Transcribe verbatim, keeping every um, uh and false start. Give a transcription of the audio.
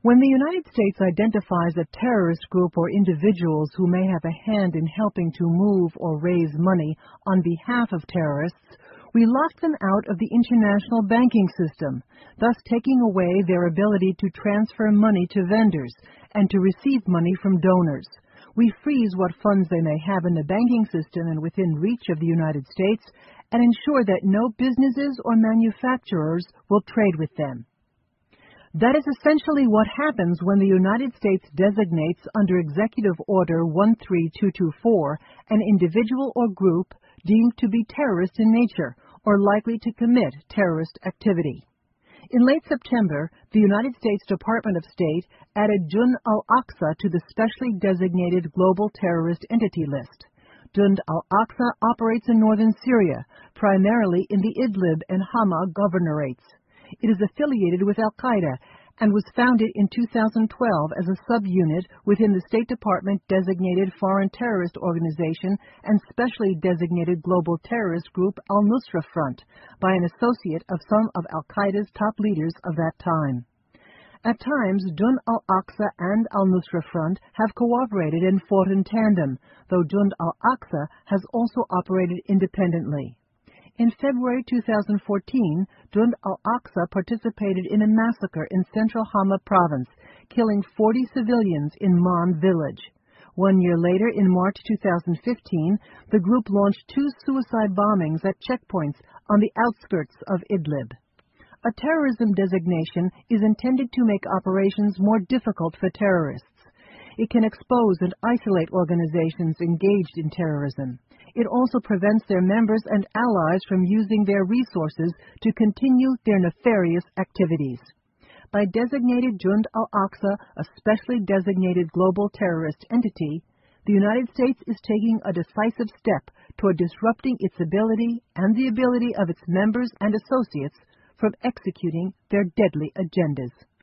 When the United States identifies a terrorist group or individuals who may have a hand in helping to move or raise money on behalf of terrorists, we lock them out of the international banking system, thus taking away their ability to transfer money to vendors and to receive money from donors. We freeze what funds they may have in the banking system and within reach of the United States and ensure that no businesses or manufacturers will trade with them. That is essentially what happens when the United States designates under Executive Order one three two two four an individual or group deemed to be terrorist in nature or likely to commit terrorist activity. In late September, the United States Department of State added Jund al-Aqsa to the specially designated global terrorist entity list. Jund al-Aqsa operates in northern Syria, primarily in the Idlib and Hama governorates. It is affiliated with al-Qaeda and was founded in two thousand twelve as a subunit within the State Department-designated Foreign Terrorist Organization and specially designated global terrorist group al-Nusra Front by an associate of some of al-Qaeda's top leaders of that time. At times, Jund al-Aqsa and al-Nusra Front have cooperated and fought in tandem, though Jund al-Aqsa has also operated independently. In February two thousand fourteen, Jund al-Aqsa participated in a massacre in central Hama province, killing forty civilians in Man village. One year later, in March two thousand fifteen, the group launched two suicide bombings at checkpoints on the outskirts of Idlib. A terrorism designation is intended to make operations more difficult for terrorists. It can expose and isolate organizations engaged in terrorism. It also prevents their members and allies from using their resources to continue their nefarious activities. By designating Jund al-Aqsa a specially designated global terrorist entity, the United States is taking a decisive step toward disrupting its ability and the ability of its members and associates from executing their deadly agendas.